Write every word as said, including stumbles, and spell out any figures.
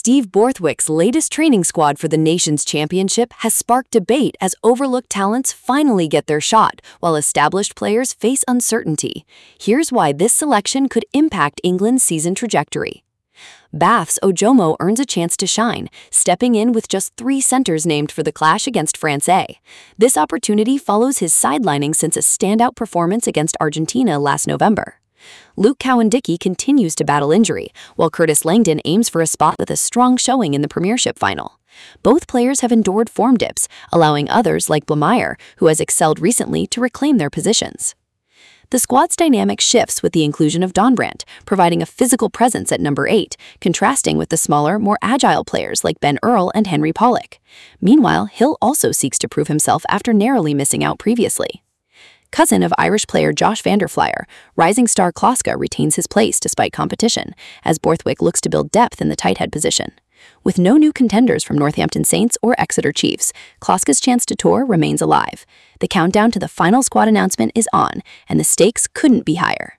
Steve Borthwick's latest training squad for the nation's championship has sparked debate as overlooked talents finally get their shot, while established players face uncertainty. Here's why this selection could impact England's season trajectory. Bath's Ojomo earns a chance to shine, stepping in with just three centers named for the clash against France. This opportunity follows his sidelining since a standout performance against Argentina last November. Luke Cowan-Dickie continues to battle injury, while Curtis Langdon aims for a spot with a strong showing in the Premiership final. Both players have endured form dips, allowing others like Blamire, who has excelled recently, to reclaim their positions. The squad's dynamic shifts with the inclusion of Donbrandt, providing a physical presence at number eight, contrasting with the smaller, more agile players like Ben Earl and Henry Pollock. Meanwhile, Hill also seeks to prove himself after narrowly missing out previously. Cousin of Irish player Josh van der Flier, rising star Kloska retains his place despite competition, as Borthwick looks to build depth in the tight head position. With no new contenders from Northampton Saints or Exeter Chiefs, Kloska's chance to tour remains alive. The countdown to the final squad announcement is on, and the stakes couldn't be higher.